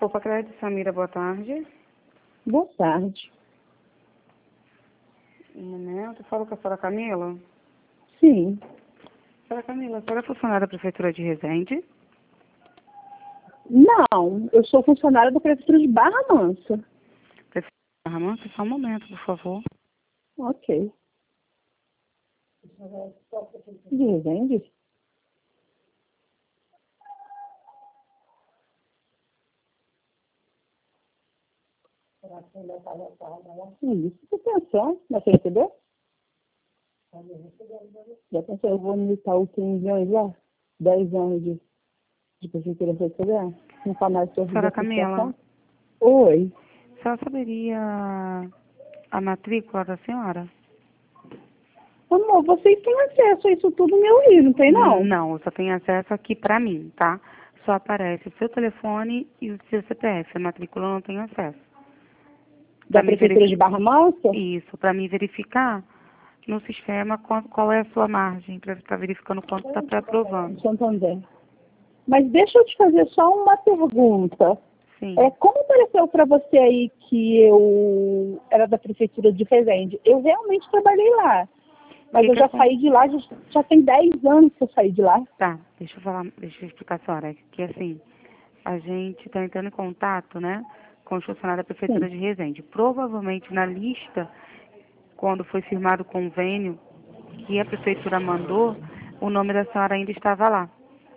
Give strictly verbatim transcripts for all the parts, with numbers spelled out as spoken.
Copa Crédito, Samira, boa tarde. Boa tarde. Um momento, falo com a senhora Camila. Sim. Senhora Camila, a senhora é funcionária da Prefeitura de Resende? Não, eu sou funcionária da Prefeitura de Barra Mansa. Prefeitura de Barra Mansa, só um momento, por favor. Ok. De Resende? Isso, você pensou? Vai você receber? Já pensou, eu vou no Itaú tem milhões lá? dez anos de, de prefeitura para receber? Não fala mais sobre Senhora Camila, Oi. a senhora saberia a matrícula da senhora? Amor, vocês têm acesso a isso tudo no meu Rio, não tem não? Não, eu só tenho acesso aqui pra mim, tá? Só aparece o seu telefone e o seu C P F. A matrícula eu não tenho acesso. Da Pra mim Prefeitura verifi- de Barra Mansa? Isso, para mim verificar no sistema qual, qual é a sua margem, para estar verificando quanto está pré-aprovando. Santander. Mas deixa eu te fazer só uma pergunta. Sim. É, como apareceu para você aí que eu era da Prefeitura de Resende? Eu realmente trabalhei lá. Mas Que eu que já acon- saí de lá, já, já tem dez anos que eu saí de lá. Tá, deixa eu falar, deixa eu explicar a senhora, que assim, a gente está entrando em contato, né, com os funcionários da Prefeitura Sim. de Resende. Provavelmente na lista, quando foi firmado o convênio que a Prefeitura mandou, o nome da senhora ainda estava lá.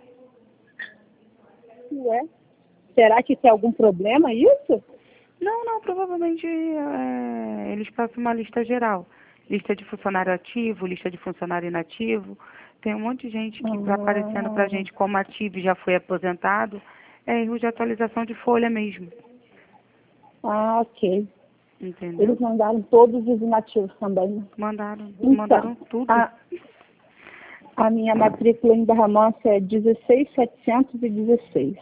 Ué? Será que tem algum problema isso? Não, não, provavelmente é, eles passam uma lista geral. Lista de funcionário ativo, lista de funcionário inativo. Tem um monte de gente que está aparecendo para a Ah, gente como ativo e já foi aposentado. É erro de atualização de folha mesmo. ah, ok. Entendeu? Eles mandaram todos os inativos também, né? Mandaram, mandaram Então, tudo. a, a minha matrícula em Barra Mansa é dezesseis mil setecentos e dezesseis.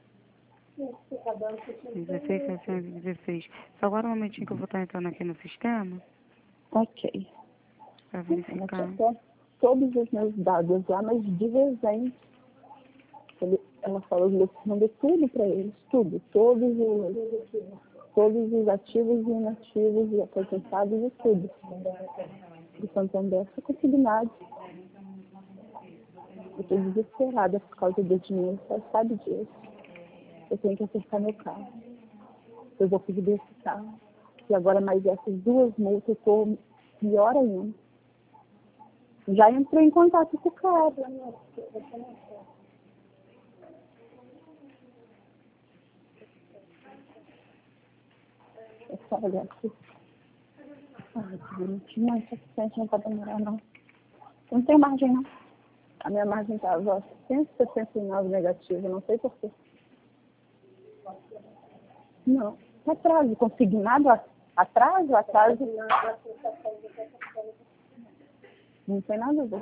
dezesseis mil setecentos e dezesseis. Só agora um momentinho que eu vou estar entrando aqui no sistema Ok. para Ela verificar. tinha até todos os meus dados lá, mas de Resende. Ele, ela falou que eu mandei tudo para eles, tudo, todos os, todos os ativos e inativos e aposentados e tudo. De Santander, foi consignado. Eu estou desesperada por causa do dinheiro, você sabe disso. Eu tenho que acertar meu carro. Eu vou pedir esse carro. E agora mais essas duas multas, eu estou pior ainda. Já entrei em contato com o cara. É só olhar aqui. Ai, que bonitinho, mas suficiente, não pode demorar, não. Não tem margem, não. A minha margem estava cento e sessenta e nove negativa, não sei porquê. Não. Atraso, consignado, atraso, atraso. Não tem nada a ver.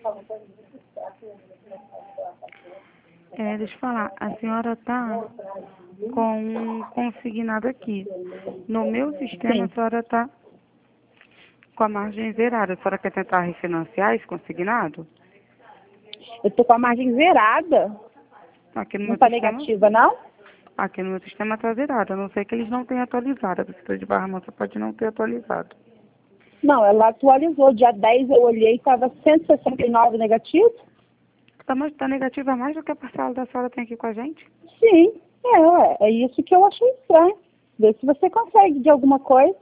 É, deixa eu falar, a senhora está com um consignado aqui. No meu sistema, a Sim. senhora está com a margem zerada. A senhora quer tentar refinanciar esse consignado? Eu estou com a margem zerada. Aqui no Não meu está sistema, negativa, não? aqui no meu sistema está zerado. A não ser que eles não tenham atualizado. A Prefeitura de Barra Mansa pode não ter atualizado. Não, ela atualizou. Dia dez eu olhei e estava cento e sessenta e nove negativo. Está mais, tá negativa mais do que a parcela da senhora tem aqui com a gente? Sim, é, ué, é isso que eu achei estranho. Vê se você consegue de alguma coisa.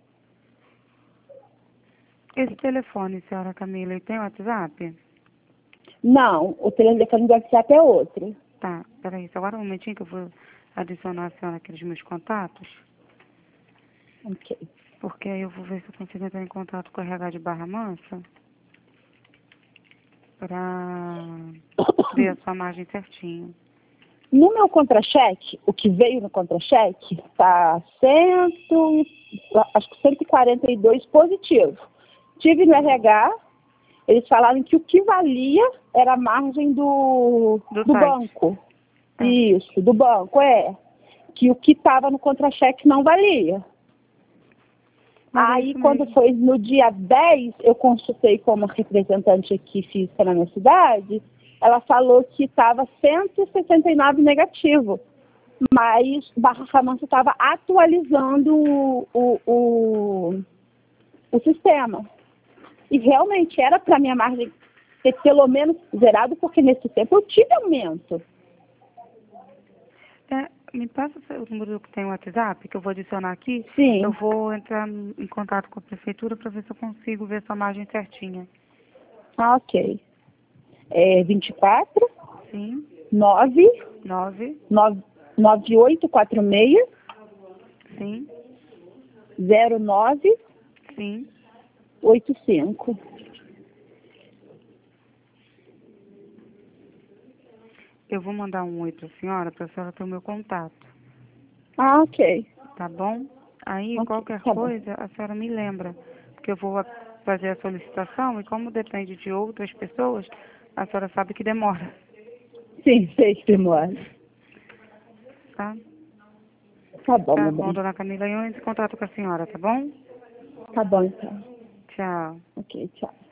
Esse telefone, senhora Camila, ele tem WhatsApp? Não, o telefone do WhatsApp é outro. Tá, peraí, só agora um momentinho que eu vou adicionar a senhora aqui nos meus contatos. Ok. Porque aí eu vou ver se eu consigo entrar em contato com o R H de Barra Mansa para ver a sua margem certinho. No meu contra-cheque, o que veio no contra-cheque, está cento, acho que cento e quarenta e dois positivo. Tive no R H, eles falaram que o que valia era a margem do, Do do site. banco. É. Isso, do banco, é. Que o que estava no contra-cheque não valia. Mas é Aí, isso quando mesmo. foi no dia dez, eu consultei como representante aqui física na minha cidade, ela falou que estava cento e sessenta e nove negativo. mas Barra Mansa estava atualizando o, o, o, o sistema. E realmente era para minha margem ter pelo menos zerado, porque nesse tempo eu tive aumento. É, me passa o seu número que tem o WhatsApp, que eu vou adicionar aqui. Sim. Eu vou entrar em contato com a prefeitura para ver se eu consigo ver sua margem certinha. Ah, ok. É vinte e quatro, Sim. nove, Nove. nove, nove oito quatro seis, Sim. zero nove Sim. oito cinco. Eu vou mandar um oi para a senhora, para a senhora ter o meu contato. Ah, ok. Tá bom? Aí, Ok, qualquer tá bom. coisa, a senhora me lembra. Porque eu vou a- fazer a solicitação e como depende de outras pessoas, a senhora sabe que demora, Sim, sei que demora. tá? Tá bom, Tá meu bom, bem. dona Camila, eu entro em contato com a senhora, tá bom? Tá bom, então. Tchau. Ok, tchau.